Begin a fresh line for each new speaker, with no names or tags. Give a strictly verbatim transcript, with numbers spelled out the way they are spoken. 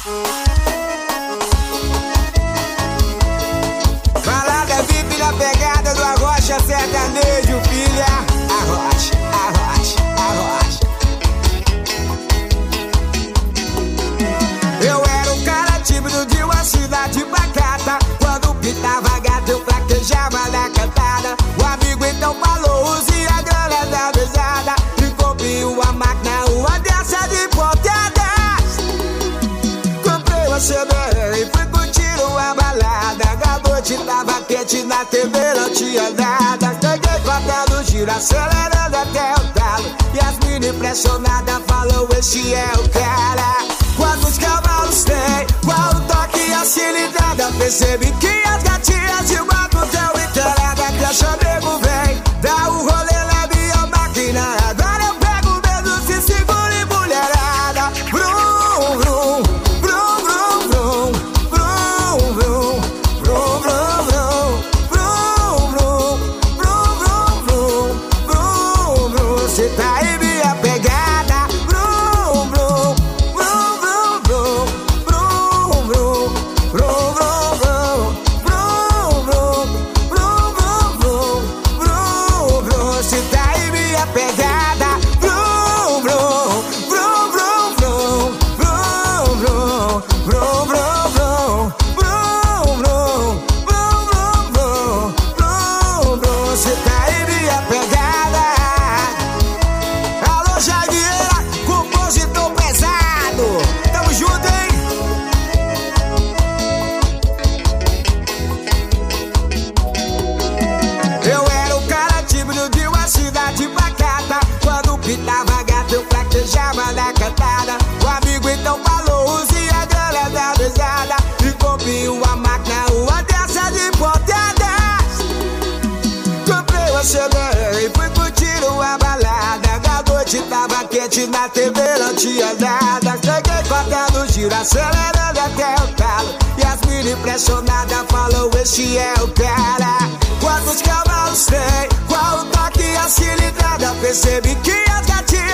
Balada V I P na pegada do Arrocha sertanejo, filha. Arrocha, arrocha, arrocha. Eu era um cara tímido de uma cidade pacata. Quando pitava gato eu fraquejava na cantada. O amigo então falou, use a grana da mesada e comprei uma máquina, uma dessa de pontadas. Comprei uma C D e fui curtir uma balada. A noite tava quente, na T V não tinha nada. Peguei cota no giro, acelerando até o talo. E as mina impressionadas falam, esse é o cara. Quantos cavalos tem? Qual o toque e a cilindrada? Percebi que as gatinhas de uma do teu encarada. Que a chamego vem, dá o rolê na minha máquina. Agora eu pego medo, se segura e mulherada. Vrum, vrum, vrum, vrum, vrum, vrum, vrum, vrum, vrum, vrum, vrum, vrum, vrum, vrum. Cê tá aí minha pegada. Vrum, vrum, vrum, vrum, vrum, vrum, vrum, vrum, vrum, vrum, vrum, vrum, vrum, vrum, vrum. Cê tá aí minha pegada. Vrum, vrum, vrum, vrum, vrum, vrum, vrum, vrum, vrum, vrum, vrum, vrum, vrum, vrum, vrum. Cê tá aí minha pegada. Alô, Jagueira, compositor pesado. Tamo junto, hein? Eu era um cara tímido de uma cidade pacata. Quando pitava gato eu fraquejava na cantada. O amigo então falou, use a grana da mesada e comprei uma máquina, uma dessa de pontadas. Comprei uma C D e fui curtir uma balada. A noite tava quente, na T V não tinha nada. Peguei cota no giro, acelerando até o talo. E as mina impressionadas falam, esse é o cara. Quantos cavalos tem? Qual o toque e a cilindrada? Percebi que as gatinhas